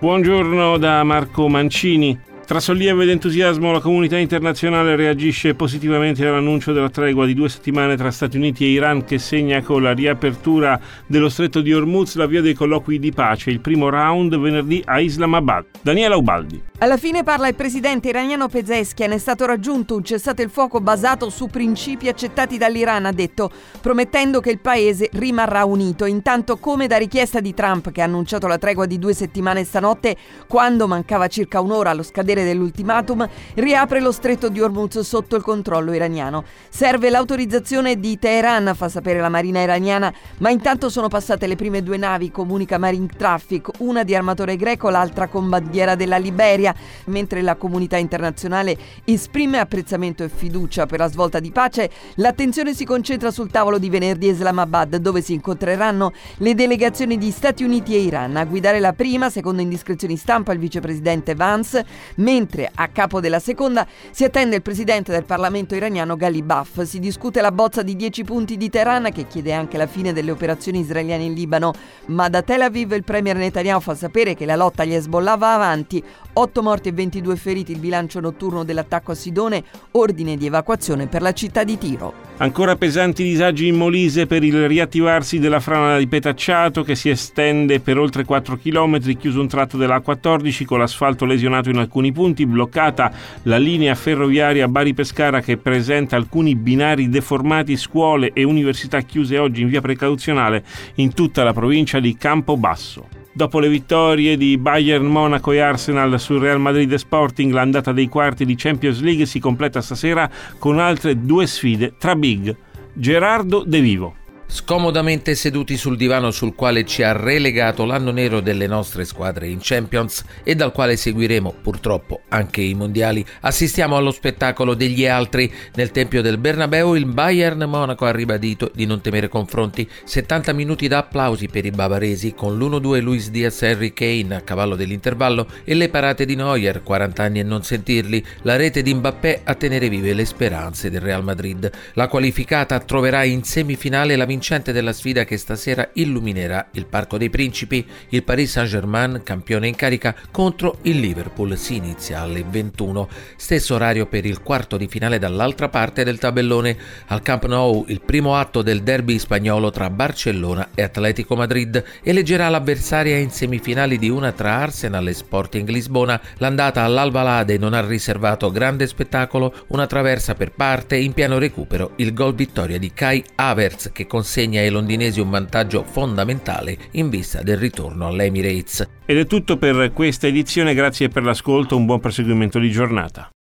Buongiorno da Marco Mancini. Tra sollievo ed entusiasmo la comunità internazionale reagisce positivamente all'annuncio della tregua di 2 settimane tra Stati Uniti e Iran che segna con la riapertura dello stretto di Hormuz l'avvio dei colloqui di pace, il primo round venerdì a Islamabad. Daniela Ubaldi. Alla fine parla il presidente iraniano Pezeshkian. È stato raggiunto un cessate il fuoco basato su principi accettati dall'Iran, ha detto, promettendo che il paese rimarrà unito. Intanto, come da richiesta di Trump, che ha annunciato la tregua di 2 settimane stanotte, quando mancava circa un'ora allo scadere dell'ultimatum, riapre lo stretto di Hormuz sotto il controllo iraniano. Serve l'autorizzazione di Teheran, fa sapere la marina iraniana, ma intanto sono passate le prime 2 navi, comunica Marine Traffic, una di armatore greco, l'altra con bandiera della Liberia, mentre la comunità internazionale esprime apprezzamento e fiducia per la svolta di pace. L'attenzione si concentra sul tavolo di venerdì a Islamabad, dove si incontreranno le delegazioni di Stati Uniti e Iran. A guidare la prima, secondo indiscrezioni stampa, il vicepresidente Vance, mentre a capo della seconda si attende il presidente del Parlamento iraniano Ghalibaf. Si discute la bozza di 10 punti di Teheran, che chiede anche la fine delle operazioni israeliane in Libano, ma da Tel Aviv il premier Netanyahu fa sapere che la lotta agli Hezbollah va avanti. 8 morti e 22 feriti il bilancio notturno dell'attacco a Sidone, ordine di evacuazione per la città di Tiro. Ancora pesanti disagi in Molise per il riattivarsi della frana di Petacciato che si estende per oltre 4 km, chiuso un tratto della A14 con l'asfalto lesionato in alcuni punti, bloccata la linea ferroviaria Bari-Pescara che presenta alcuni binari deformati, scuole e università chiuse oggi in via precauzionale in tutta la provincia di Campobasso. Dopo le vittorie di Bayern, Monaco e Arsenal sul Real Madrid e Sporting, l'andata dei quarti di Champions League si completa stasera con altre 2 sfide tra big. Gerardo De Vivo. Scomodamente seduti sul divano sul quale ci ha relegato l'anno nero delle nostre squadre in Champions e dal quale seguiremo purtroppo anche i mondiali, assistiamo allo spettacolo degli altri. Nel tempio del Bernabeu il Bayern Monaco ha ribadito di non temere confronti. 70 minuti da applausi per i bavaresi con l'1-2 Luis Diaz e Harry Kane a cavallo dell'intervallo e le parate di Neuer, 40 anni e non sentirli, la rete di Mbappé a tenere vive le speranze del Real Madrid. La qualificata troverà in semifinale la vincente della sfida che stasera illuminerà il Parco dei Principi. Il Paris Saint-Germain, campione in carica, contro il Liverpool, si inizia alle 21. Stesso orario per il quarto di finale dall'altra parte del tabellone. Al Camp Nou il primo atto del derby spagnolo tra Barcellona e Atletico Madrid eleggerà l'avversaria in semifinali di una tra Arsenal e Sporting Lisbona. L'andata all'Alvalade non ha riservato grande spettacolo, una traversa per parte, in pieno recupero il gol vittoria di Kai Havertz che consegna ai londinesi un vantaggio fondamentale in vista del ritorno all'Emirates. Ed è tutto per questa edizione, grazie per l'ascolto, un buon proseguimento di giornata.